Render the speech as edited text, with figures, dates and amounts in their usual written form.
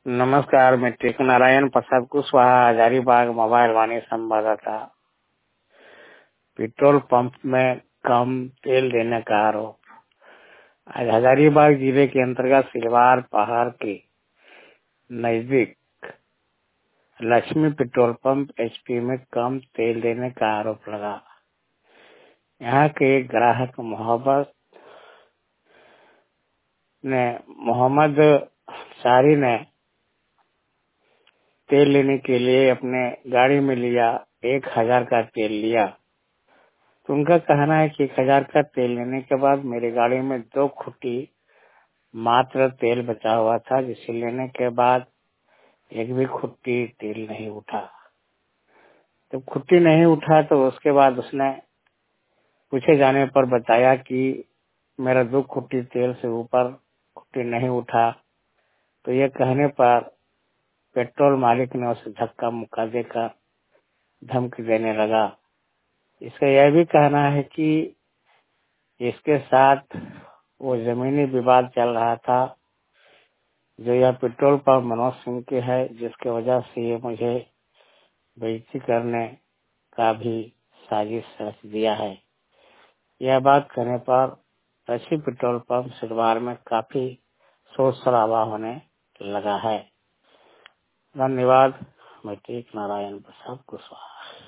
नमस्कार, मैं टेक नारायण प्रसाद कुशवाहा, हजारीबाग मोबाइल वाणी संवाददाता। पेट्रोल पंप में कम तेल देने का आरोप। आज हजारीबाग जिले के अंतर्गत सिलवार पहाड़ के नजदीक लक्ष्मी पेट्रोल पंप एचपी में कम तेल देने का आरोप लगा। यहाँ के एक ग्राहक मोहम्मद सारी ने तेल लेने के लिए अपने गाड़ी में लिया 1000 का तेल लिया। तो उनका कहना है कि 1000 का तेल लेने के बाद मेरी गाड़ी में 2 खुट्टी मात्र तेल बचा हुआ था, जिसे लेने के बाद एक भी खुट्टी तेल नहीं उठा। जब खुट्टी नहीं उठा तो उसके बाद उसने पूछे जाने पर बताया कि मेरा 2 खुट्टी तेल से ऊपर खुट्टी नहीं उठा। तो ये कहने पर पेट्रोल मालिक ने उसे धक्का मुक्का देकर धमकी देने लगा। इसका यह भी कहना है कि इसके साथ वो जमीनी विवाद चल रहा था, जो यह पेट्रोल पंप मनोज सिंह के है, जिसके वजह से ये मुझे बेइज्जती करने का भी साजिश रच दिया है। यह बात कहने पर लक्ष्मी पेट्रोल पंप सिलवार में काफी शोर शराबा होने लगा है। धन्यवाद। मैं टेक नारायण प्रसाद कुशवाहा।